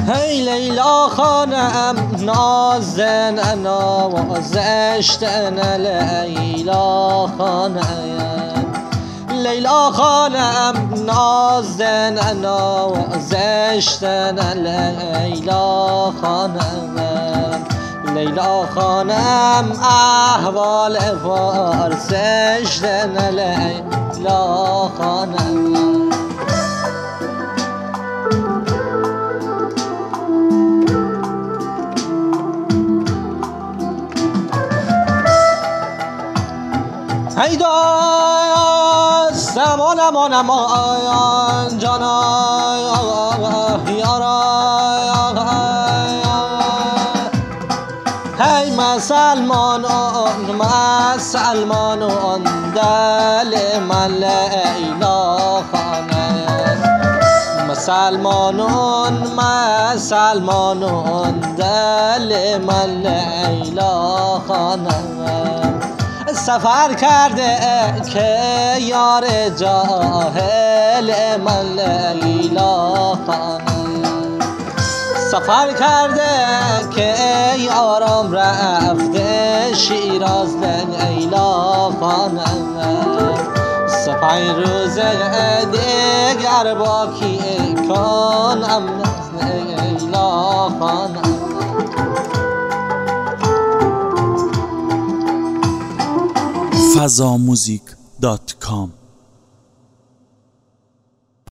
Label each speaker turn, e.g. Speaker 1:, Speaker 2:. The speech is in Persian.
Speaker 1: هی لیلا خانم نازن نوازشتن لیلا خانم لیلا خانم نازن نوازشتن لیلا خانم لیلا خانم احوال وارزشتن لیلا خانم ای داست زمانم آیان جانا یارا هی مسلمانون دل من لیلا خانم مسلمانون دل من لیلا خانم سفر کرده که یار جاهل من لیلا خانم سفر کرده که یارم رفته شیراز لیلا خانم 5 روز دیگر باقی کنم لیلا خانم
Speaker 2: fazamuzik.com